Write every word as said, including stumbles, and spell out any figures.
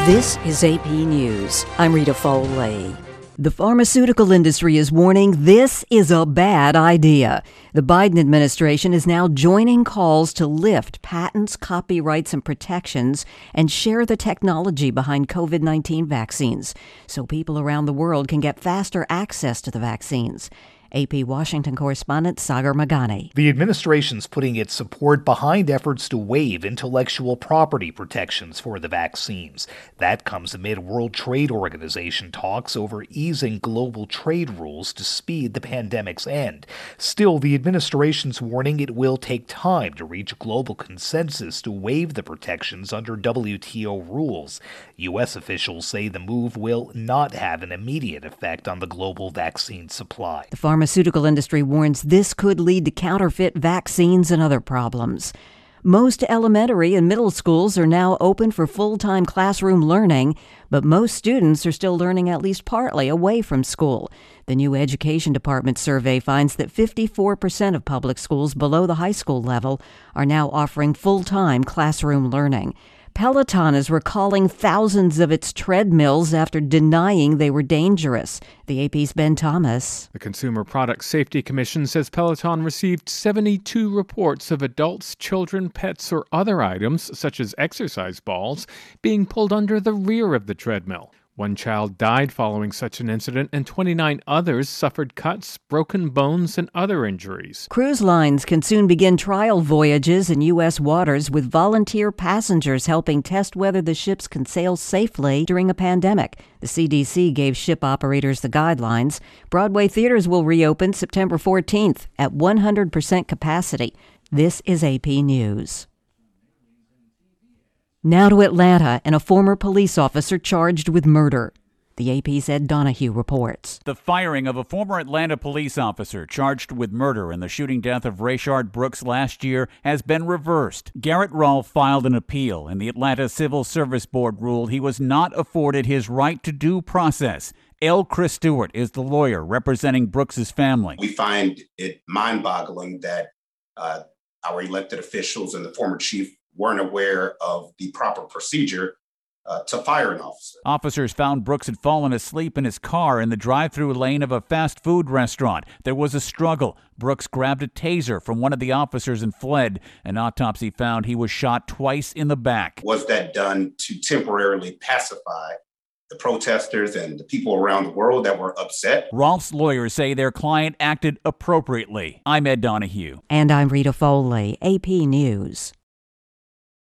This is A P News. I'm Rita Foley. The pharmaceutical industry is warning this is a bad idea. The Biden administration is now joining calls to lift patents, copyrights, and protections and share the technology behind COVID nineteen vaccines so people around the world can get faster access to the vaccines. A P Washington correspondent Sagar Meghani. The administration's putting its support behind efforts to waive intellectual property protections for the vaccines. That comes amid World Trade Organization talks over easing global trade rules to speed the pandemic's end. Still, the administration's warning it will take time to reach global consensus to waive the protections under W T O rules. U S officials say the move will not have an immediate effect on the global vaccine supply. The pharmaceutical industry warns this could lead to counterfeit vaccines and other problems. Most elementary and middle schools are now open for full-time classroom learning, but most students are still learning at least partly away from school. The new Education Department survey finds that fifty-four percent of public schools below the high school level are now offering full-time classroom learning. Peloton is recalling thousands of its treadmills after denying they were dangerous. The A P's Ben Thomas. The Consumer Product Safety Commission says Peloton received seventy-two reports of adults, children, pets, or other items, such as exercise balls, being pulled under the rear of the treadmill. One child died following such an incident, and twenty-nine others suffered cuts, broken bones, and other injuries. Cruise lines can soon begin trial voyages in U S waters with volunteer passengers helping test whether the ships can sail safely during a pandemic. The C D C gave ship operators the guidelines. Broadway theaters will reopen September fourteenth at one hundred percent capacity. This is A P News. Now to Atlanta and a former police officer charged with murder. The A P's Ed Donahue reports. The firing of a former Atlanta police officer charged with murder in the shooting death of Rayshard Brooks last year has been reversed. Garrett Rolfe filed an appeal, and the Atlanta Civil Service Board ruled he was not afforded his right to due process. L. Chris Stewart is the lawyer representing Brooks's family. We find it mind-boggling that uh, our elected officials and the former chief weren't aware of the proper procedure uh, to fire an officer. Officers found Brooks had fallen asleep in his car in the drive-through lane of a fast food restaurant. There was a struggle. Brooks grabbed a taser from one of the officers and fled. An autopsy found he was shot twice in the back. Was that done to temporarily pacify the protesters and the people around the world that were upset? Rolfe's lawyers say their client acted appropriately. I'm Ed Donahue. And I'm Rita Foley, A P News.